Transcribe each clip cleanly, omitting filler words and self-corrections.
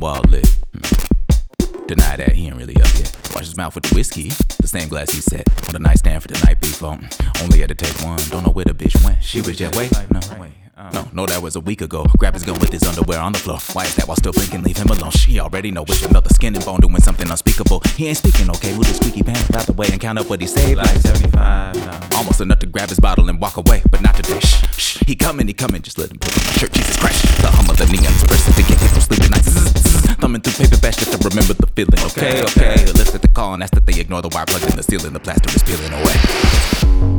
wall lit. Deny that, he ain't really up yet. Wash his mouth with the whiskey, the same glass he set on the nightstand for the night before. Only had to take one, don't know where the bitch went. She was just wait, no, that was a week ago. Grab his gun with his underwear on the floor. Why is that while still blinking? Leave him alone. She already know it's another skin and bone doing something unspeakable. He ain't speaking, okay? With his squeaky pants out the way and count up what he saved. Like 75 now. Almost enough to grab his bottle and walk away, but not today. Shh, he coming, just let him put on my shirt. Jesus Christ, the hum of the neon's person to get from sleep at night. Thumbing through paper bash just to remember the feeling. Okay. Lift at the call and ask that they ignore the wire plugged in the ceiling. The plaster is peeling away.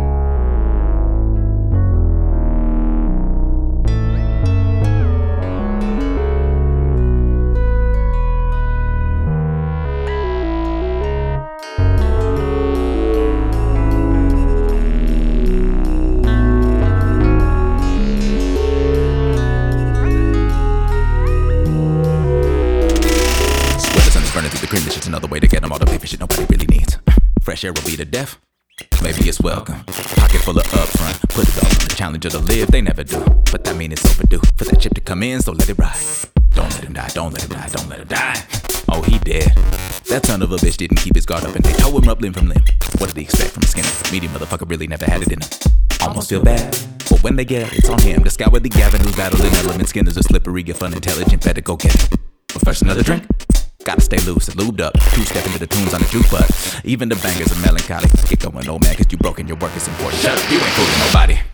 Running through the cream, it's just another way to get them all the paper shit nobody really needs. Fresh air will be to death, maybe it's welcome. Pocket full of upfront, put it all on the challenger to live, they never do. But that mean it's overdue for that chip to come in, so let it ride. Don't let him die, don't let him die, don't let him die. Oh, he dead. That son of a bitch didn't keep his guard up and they tore him up limb from limb. What did he expect from a skinner? Medium motherfucker really never had it in him. Almost feel bad, but when they get it, it's on him. To scour the avenues, battling element Skinner's a slippery, if unintelligent, better go get it. But first another drink. Gotta stay loose and lubed up. Two-step into the tunes on the jukebox. Even the bangers are melancholy. Get going, old man, cause you broken, your work is important. Shut up, you ain't fooling nobody.